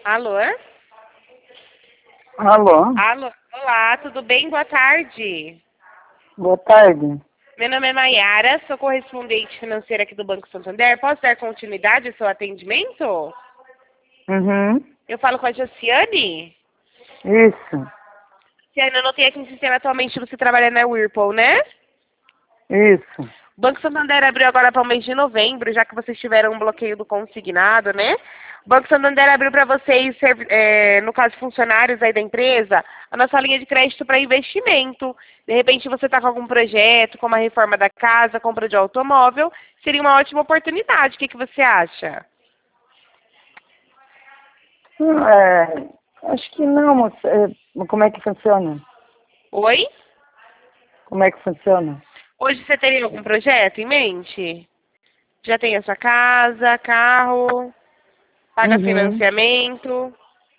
Alô? Alô? Alô? Olá, tudo bem? Boa tarde. Boa tarde. Meu nome é Maiara, sou correspondente financeira aqui do Banco Santander. Posso dar continuidade ao seu atendimento? Uhum. Eu falo com a Josiane? Isso. Josiane, eu notei aqui no sistema atualmente você trabalha na Whirlpool, né? Isso. O Banco Santander abriu agora para o mês de novembro, já que vocês tiveram um bloqueio do consignado, né? O Banco Santander abriu para vocês, no caso funcionários aí da empresa, a nossa linha de crédito para investimento. De repente você está com algum projeto, como a reforma da casa, compra de automóvel, seria uma ótima oportunidade. O que você acha? Acho que não, moça. Como é que funciona? Oi? Como é que funciona? Hoje você teria algum projeto em mente? Já tem a sua casa, carro, paga Uhum. financiamento?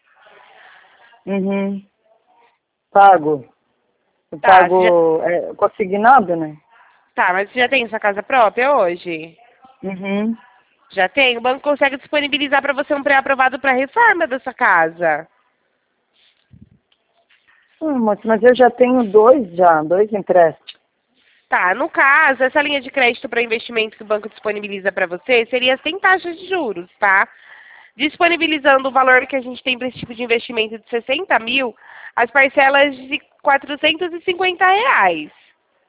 Uhum. Pago. Eu Tá, pago consignado, né? tá, mas você já tem sua casa própria hoje? Uhum. Já tem? O banco consegue disponibilizar para você um pré-aprovado para a reforma da sua casa. Moça, mas eu já tenho dois empréstimos. Tá, no caso, essa linha de crédito para investimento que o banco disponibiliza para você seria sem taxas de juros, tá? Disponibilizando o valor que a gente tem para esse tipo de investimento de 60 mil, as parcelas de R$ 450.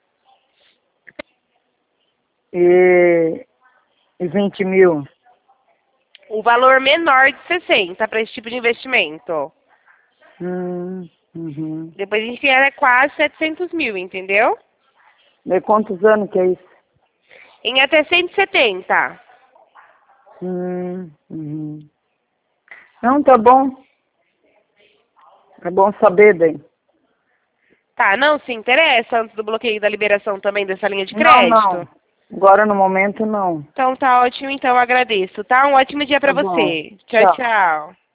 E 20 mil. O valor menor de 60 para esse tipo de investimento. Uhum. Depois a gente tem quase 700 mil, entendeu? De quantos anos que é isso? Em até 170. Uhum. Não, tá bom. É bom saber daí. Tá, não se interessa antes do bloqueio da liberação também dessa linha de Não, crédito? não. Agora no momento não. Então tá ótimo, então eu agradeço, tá? Um ótimo dia Tá pra bom. você. Tchau, Tchau. tchau.